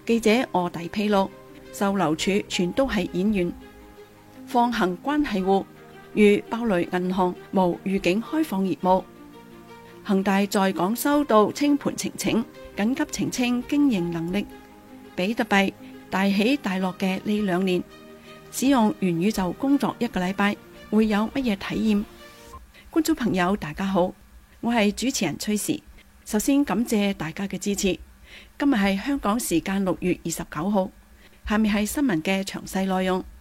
記者臥底披露，售樓處全都係演員，放行關係戶，如爆雷銀行無預警開放業務。恒大在港收到清盤呈請，緊急澄清經營能力。比特幣大起大落嘅呢2年，使用元宇宙工作1個禮拜會有乜嘢體驗？觀眾朋友大家好，我係主持人崔時。首先感謝大家嘅支持。今日係香港時間6月29號，下面係新聞嘅詳細內容。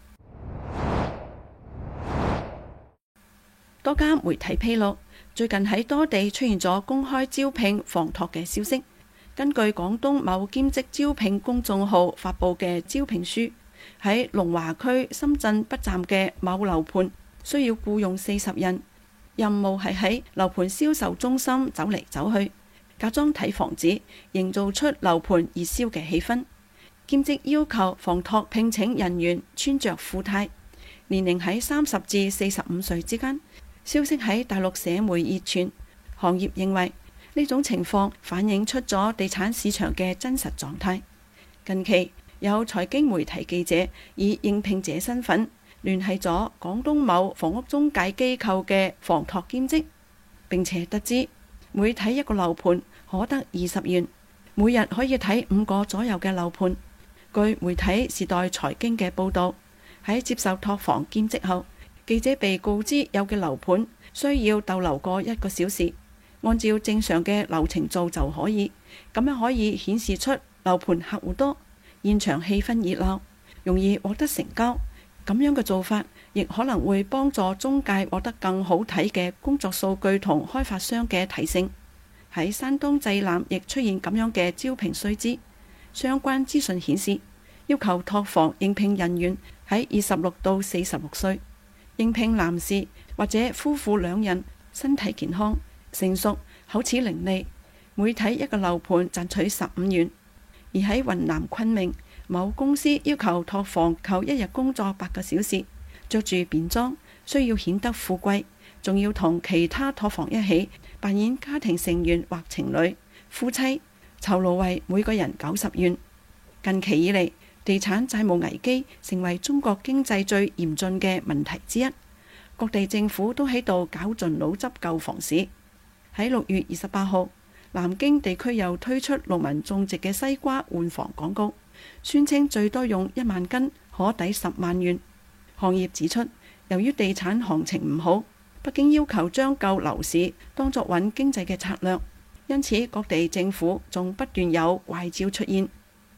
多家媒體披露，最近喺多地出現咗公開招聘房託嘅消息。根據廣東某兼職招聘公眾號發佈嘅招聘書，喺龍華區深圳北站嘅某樓盤需要僱用40人，任務係喺樓盤銷售中心走嚟走去，假裝睇房子，營造出樓盤熱銷嘅氣氛。兼職要求房託聘請人員穿着富態，年齡喺30至45歲之間。消息喺大陸社媒熱傳，行業認為呢種情況反映出咗地產市場嘅真實狀態。近期有財經媒體記者以應聘者身份聯繫咗廣東某房屋中介機構嘅房託兼職，並且得知每睇一個樓盤可得20元，每日可以睇5個左右嘅樓盤。據媒體時代財經嘅報導，喺接受託房兼職後，記者被告知有嘅樓盤需要逗留過1個小時，按照正常嘅流程做就可以，咁樣可以顯示出樓盤客戶多，現場氣氛熱鬧，容易獲得成交。咁樣嘅做法亦可能會幫助中介獲得更好睇嘅工作數據同開發商嘅提成。喺山東濟南亦出現咁樣嘅招聘須知，相關資訊顯示，要求託房應聘人員喺26到46歲。應聘男士或者夫婦2人，身體健康、成熟、口齒伶俐，每睇一個樓盤賺取15元。而喺雲南昆明，某公司要求託房求1日工作8個小時，着住便裝，需要顯得富貴，仲要同其他託房一起扮演家庭成員或情侶、夫妻，酬勞為每個人90元。近期以嚟，地產債務危機成為中國經濟最嚴峻嘅問題之一，各地政府都喺度絞盡腦汁救房市。喺6月28號，南京地區又推出農民種植嘅西瓜換房廣告，宣稱最多用1萬斤可抵10萬元。行業指出，由於地產行情唔好，北京要求將救樓市當作穩經濟嘅策略，因此各地政府仲不斷有怪招出現。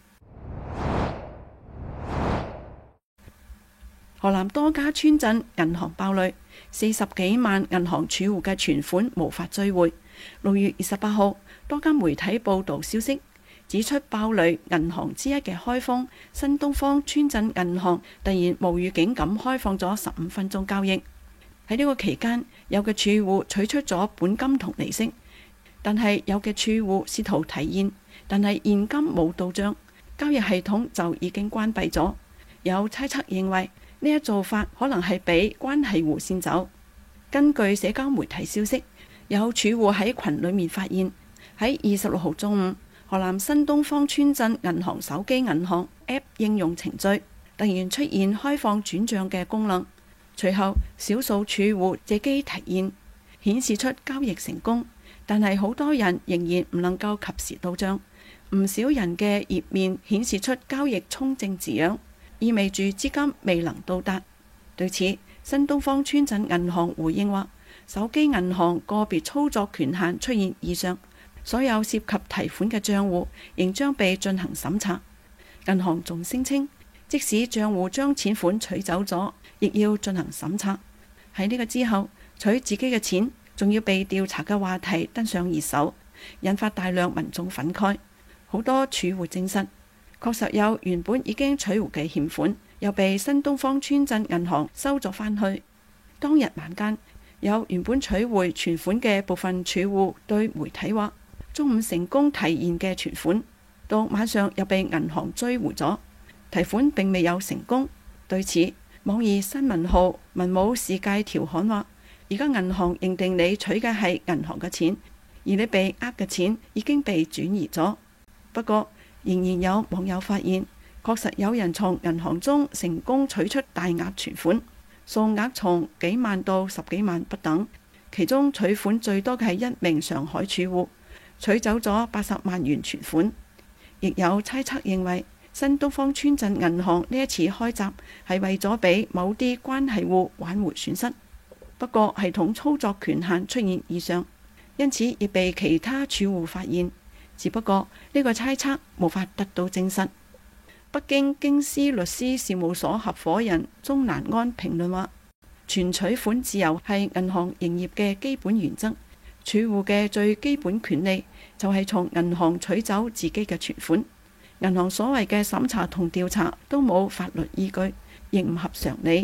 河南多家村鎮銀行爆雷，40幾萬銀行儲戶嘅存款無法追回。6月28號，多家媒體報道消息，指出爆雷銀行之一嘅開封新東方村鎮銀行突然無預警咁開放咗15分鐘交易。喺呢個期間，有嘅儲戶取出咗本金同利息，但係有嘅儲戶試圖提現，但係現金冇到帳，交易系統就已經關閉咗。有猜測認為，呢一做法可能係俾關係戶先走。根據社交媒體消息，有儲戶喺群裡面發現，喺26號中午，河南新東方村鎮銀行手機銀行 App 應用程序突然出現開放轉帳嘅功能，隨後少數儲戶借機提現，顯示出交易成功，但係好多人仍然唔能夠及時到帳，唔少人嘅頁面顯示出交易充正字樣，意味住資金未能到達。對此，新東方村鎮銀行回應話，手機銀行個別操作權限出現異常，所有涉及提款嘅帳戶仍將被進行審查。銀行仲聲稱，即使帳戶將錢款取走咗，亦要進行審查。喺呢個之後，取自己嘅錢仲要被調查嘅話題登上熱搜，引發大量民眾憤慨。好多儲戶證實，確實有原本已經取回嘅欠款，又被新東方村鎮銀行收咗返去。當日晚間，有原本取回存款嘅部分儲戶對媒體話，中午成功提現嘅存款，到晚上又被銀行追回咗，提款並未有成功。對此，網易新聞號文武世界調侃話，而家銀行認定你取嘅係銀行嘅錢，而你被呃嘅錢已經被轉移咗。不過仍然有網友發現，確實有人從銀行中成功取出大額存款，數額從幾萬到十幾萬不等。其中取款最多嘅係一名上海儲戶，取走咗80萬元存款。亦有猜測認為，新東方村鎮銀行呢一次開閘係為咗俾某啲關係戶挽回損失。不過系統操作權限出現異常，因此亦被其他儲戶發現。只不過呢個猜測無法得到證實。北京京師律師事務所合夥人鍾南安評論話：存取款自由係銀行營業嘅基本原則，儲戶嘅最基本權利就係從銀行取走自己嘅存款。銀行所謂嘅審查同調查都冇法律依據，亦唔合常理。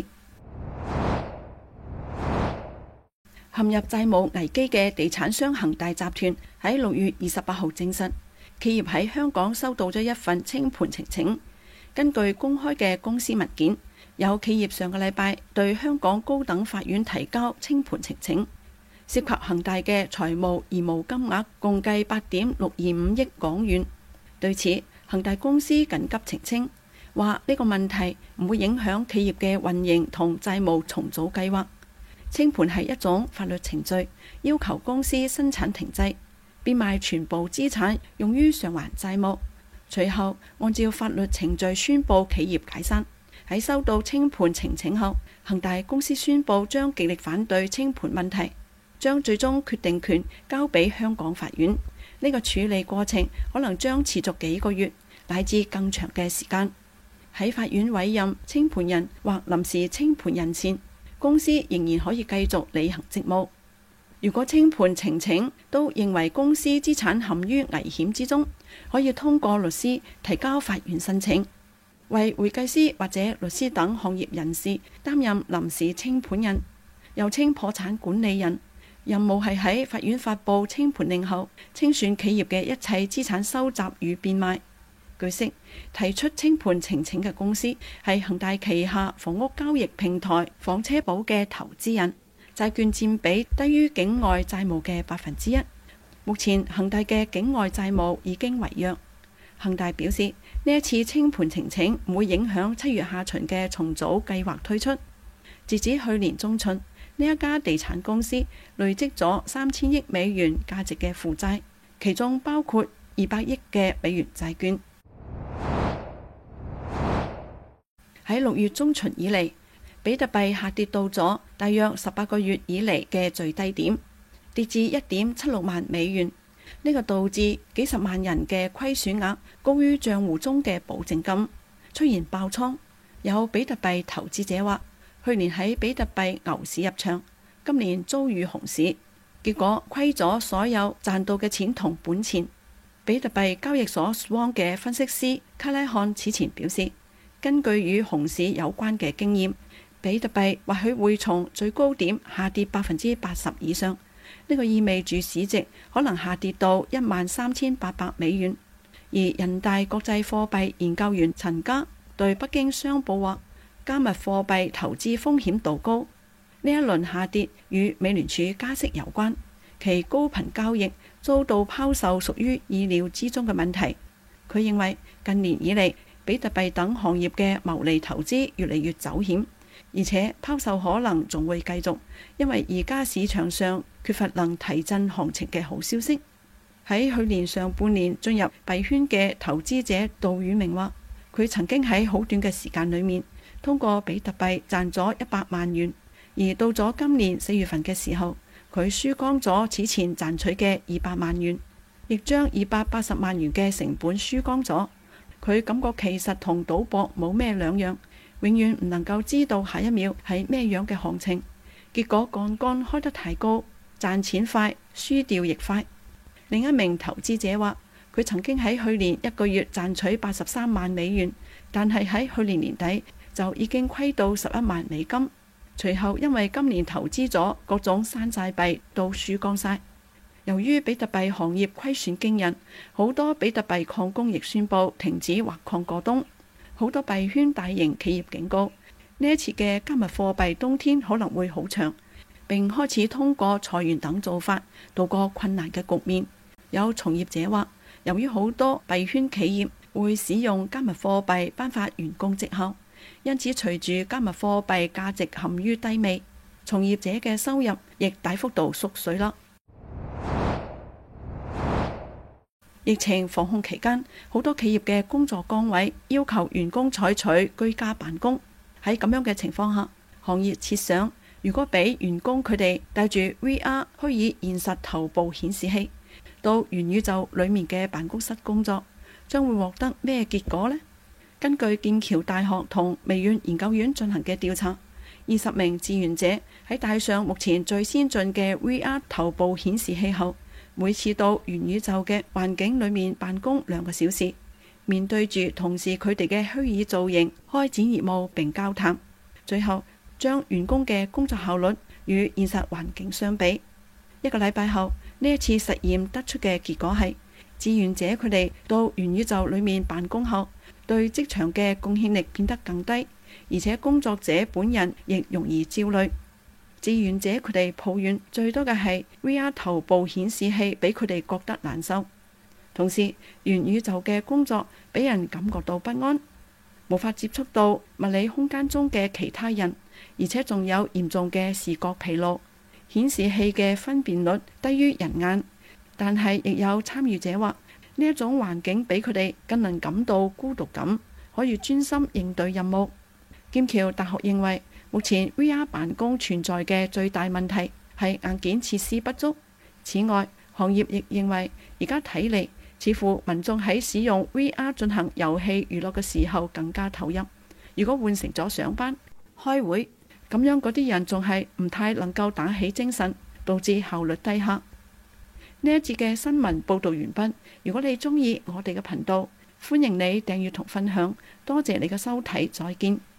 陷入債務危機嘅地產商恒大集團喺6月28號證實，企業喺香港收到咗一份清盤呈請。根據公開嘅公司文件，有企業上個禮拜對香港高等法院提交清盤呈請，涉及恒大嘅財務義務金額共計8.625億港元。對此，恒大公司緊急澄清，話呢個問題唔會影響企業嘅運營同債務重組計劃。清盤係一種法律程序，要求公司生產停滯，變賣全部資產用於償還債務。隨後按照法律程序宣布企業解散。喺收到清盤呈請後，恒大公司宣布將極力反對清盤問題，將最終決定權交俾香港法院。呢個處理過程可能將持續幾個月乃至更長嘅時間。喺法院委任清盤人或臨時清盤人前，公司仍然可以繼續履行職務。如果清盤呈請都認為公司資產陷於危險之中，可以通過律師提交法院申請，為會計師或者律師等行業人士擔任臨時清盤人，又稱破產管理人。任務係喺法院發布清盤令後，清算企業嘅一切資產收集與變賣。據悉，提出清盤呈請嘅公司係恒大旗下房屋交易平台房車寶嘅投資人，債券佔比低於境外債務嘅1%。目前恒大嘅境外債務已經違約。恒大表示，呢一次清盤呈請唔會影響7月下旬嘅重組計劃推出。截至去年中旬，呢一家地產公司累積咗3000億美元價值嘅負債，其中包括200億嘅美元債券。喺6月中旬以嚟，比特幣下跌到咗大約18個月以嚟嘅最低點，跌至1.76萬美元。呢個導致幾十萬人嘅虧損額高於賬戶中嘅保證金，出現爆倉。有比特幣投資者話，去年喺比特幣牛市入場，今年遭遇熊市，結果虧咗所有賺到嘅錢同本錢。比特幣交易所 Swan 嘅分析師卡拉漢此前表示，根據與熊市有關嘅經驗，比特幣或許會從最高點下跌80%以上。呢個意味住市值可能下跌到13800美元。而人大國際貨幣研究員陳家對北京商報話，加密貨幣投資風險度高。呢一輪下跌與美聯儲加息有關，其高頻交易遭到拋售屬於意料之中嘅問題。佢認為近年以嚟，比特幣等行業嘅牟利投資越嚟越走險，而且拋售可能仲會繼續，因為而家市場上缺乏能提振行情嘅好消息。喺去年上半年進入幣圈嘅投資者杜宇明話，佢曾經喺好短嘅時間裏面通過比特幣賺咗100萬元，而到咗今年4月份嘅時候，佢輸光咗此前賺取嘅200萬元，亦將280萬元嘅成本輸光咗。佢感覺其實同賭博冇咩兩樣，永遠唔能夠知道下一秒係咩樣嘅行情。結果槓桿開得太高，賺錢快，輸掉亦快。另一名投資者話，佢曾經喺去年1個月賺取83萬美元，但係喺去年年底就已經虧到11萬美金。隨後因為今年投資咗各種山寨幣都輸光晒。由於比特幣行業虧損驚人，好多比特幣礦工亦宣布停止挖礦過冬。好多幣圈大型企業警告，呢一次嘅加密貨幣冬天可能會好長，並開始通過裁員等做法度過困難嘅局面。有從業者話，由於好多幣圈企業會使用加密貨幣頒發員工績效，因此隨住加密貨幣價值陷於低微，從業者嘅收入亦大幅度縮水啦。疫情防控期間，好多企業嘅工作崗位要求員工採取居家辦公。喺咁樣嘅情況下，行業設想，如果俾員工佢哋帶住 VR 虛擬現實頭部顯示器到元宇宙裡面嘅辦公室工作，將會獲得咩結果呢？根據劍橋大學同微軟研究院進行嘅調查，20名志願者喺戴上目前最先進嘅 VR 頭部顯示器後，每次到元宇宙嘅環境裏面辦公2個小時，面對住同事佢哋嘅虛擬造型，開展業務並交談，最後將員工嘅工作效率與現實環境相比。1個禮拜後，呢一次實驗得出嘅結果係，志願者佢哋到元宇宙裏面辦公後，對職場嘅貢獻力變得更低，而且工作者本人亦容易焦慮。志願者佢哋抱怨最多嘅係 VR 頭部顯示器俾佢哋覺得難受，同時元宇宙嘅工作俾人感覺到不安，無法接觸到物理空間中嘅其他人，而且仲有嚴重嘅視覺疲勞。顯示器嘅分辨率低於人眼，但係亦有參與者話呢一種環境俾佢哋更能感到孤獨感，可以專心應對任務。劍橋大學認為，目前 VR 辦公存在嘅最大問題係硬件設施不足。此外，行業亦認為而家睇嚟，似乎民眾喺使用 VR 進行遊戲娛樂嘅時候更加投入。如果換成咗上班、開會，咁樣嗰啲人仲係唔太能夠打起精神，導致效率低下。呢一節嘅新聞報導完畢。如果你鍾意我哋嘅頻道，歡迎你訂閱同分享。多謝你嘅收睇，再見。